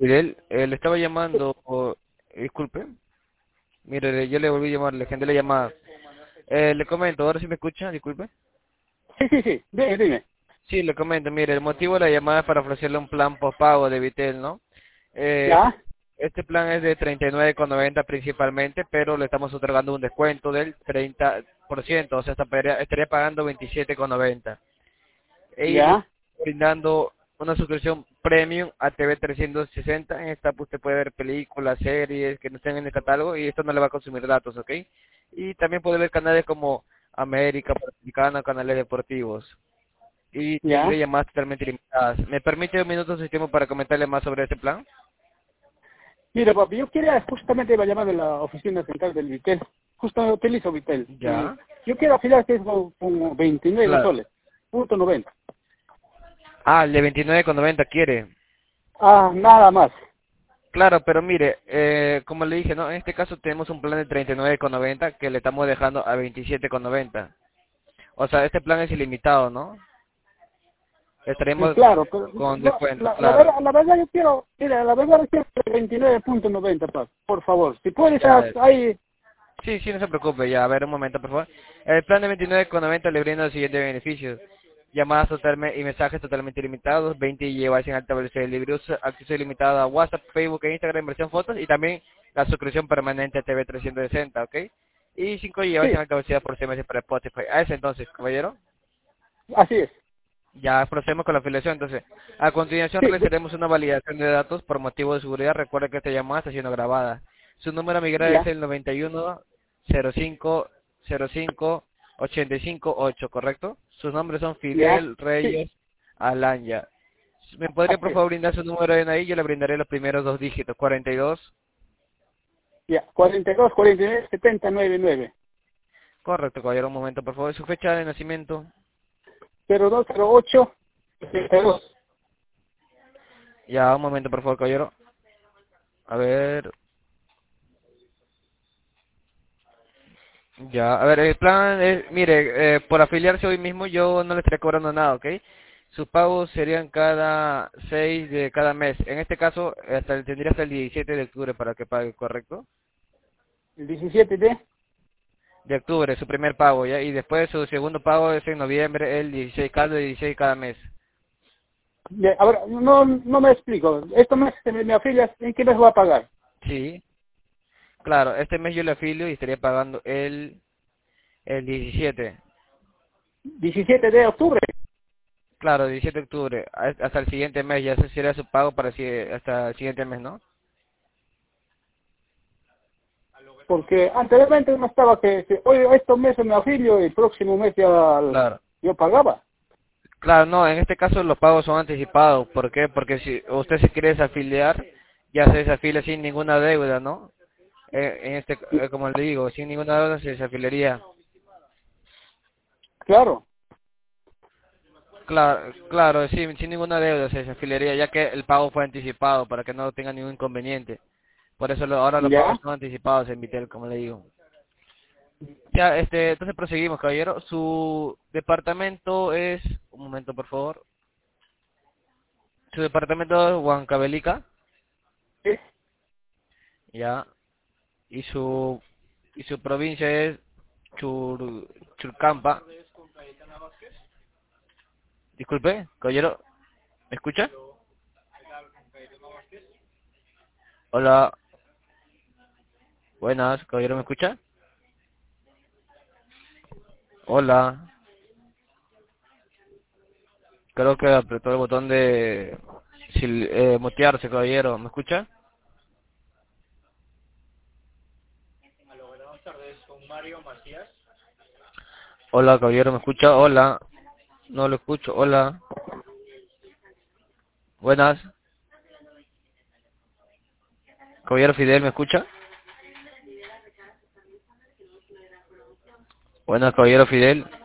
Fidel, le estaba llamando, disculpe, mire, yo le volví a llamar, le agendé la llamada. Le comento, ahora sí me escucha, disculpe. Sí, sí, sí, dime, dime. Sí, le comento, mire, el motivo de la llamada es para ofrecerle un plan postpago de Vitel, ¿no? Eh, este, ¿Ya? este plan es de 39,90 principalmente, pero le estamos otorgando un descuento del 30%, o sea, estaría pagando 27,90. Y le ¿Ya? estoy brindando una suscripción premium a TV 360. En esta pues, usted puede ver películas, series que no estén en el catálogo y esto no le va a consumir datos, ¿ok? Y también puede ver canales como América, Panamericana, canales deportivos. Y tendré ¿Ya? llamadas totalmente limitadas. ¿Me permite un minuto su tiempo para comentarle más sobre este plan? Mira, papi, yo quería, justamente iba a llamar de la oficina central del Vitel. Justo utilizo Vitel. Y Ya, yo quiero afiliar que es como 29 claro. soles, punto 90. Ah, el de 29,90 quiere. Ah, nada más. Claro, pero mire, como le dije, ¿no? En este caso tenemos un plan de 39,90 que le estamos dejando a 27,90. O sea, este plan es ilimitado, ¿no? Sí, Estaremos claro, pero con no, descuento, la claro. verdad, yo quiero, mira, la verdad yo quiero 29.90, papi. Por favor, si puedes, Ya, ahí, sí, sí, no se preocupe, ya, a ver un momento, por favor. El plan de 29,90 le brinda los siguientes beneficios. Llamadas totalmente y mensajes totalmente ilimitados, 20 GB en alta velocidad de libre uso, acceso ilimitado a WhatsApp, Facebook e Instagram, versión fotos y también la suscripción permanente a TV 360, ¿ok? Y 5 GB en sí, alta velocidad por SMS para Spotify. A ese entonces, caballero. así es. Ya procedemos con la afiliación, entonces. A continuación Sí, realizaremos una validación de datos por motivo de seguridad. Recuerde que esta llamada está siendo grabada. Su número a migrar es ya, el 91 05 05 85 8, ¿correcto? Sus nombres son ya, Fidel sí, Reyes Alanya. ¿Me podría así por es. favor brindar su número de ahí? Yo le brindaré los primeros dos dígitos. 42. Ya, 42, 49, 70, 99. Correcto, caballero. Un momento, por favor. Su fecha de nacimiento. 0208, 72. Ya, un momento, por favor, caballero. A ver. Ya, a ver, el plan es, mire, por afiliarse hoy mismo yo no le estaré cobrando nada, ¿ok? Sus pagos serían cada 6 de cada mes. En este caso, tendría hasta el 17 de octubre para que pague, ¿correcto? El 17 de... De octubre, su primer pago, ¿ya? Y después su segundo pago es en noviembre, el 16, cada 16 cada mes. Ya, a ver, no me explico. Esto me afilias, ¿en qué mes voy a pagar? Sí, claro, este mes yo le afilio y estaría pagando el 17. 17 de octubre. Claro, 17 de octubre, hasta el siguiente mes, ya ese sería su pago para hasta el siguiente mes, ¿no? Porque anteriormente no estaba que hoy estos meses me afilio y el próximo mes ya Claro. yo pagaba. Claro, no, en este caso los pagos son anticipados. ¿Por qué? Porque si usted se quiere desafiliar, ya se desafilia sin ninguna deuda, ¿no? Como le digo, sin ninguna deuda se desafiliaría. Claro, Claro, claro, sin ninguna deuda se desafiliaría, ya que el pago fue anticipado para que no tenga ningún inconveniente. Por eso ahora los pagos ya. son anticipados en Vitel, como le digo. Ya, entonces proseguimos, caballero. Su departamento es, un momento, por favor. Su departamento es Huancavelica, Sí, ya. Y su provincia es Churcampa. Disculpe, caballero, ¿me escucha? Hola, buenas, caballero, ¿me escucha? Hola, creo que apretó el botón de mutearse, caballero, ¿me escucha? Hola, caballero, ¿me escucha? Hola, no lo escucho, hola, buenas, caballero Fidel, ¿me escucha? Buenas, caballero Fidel.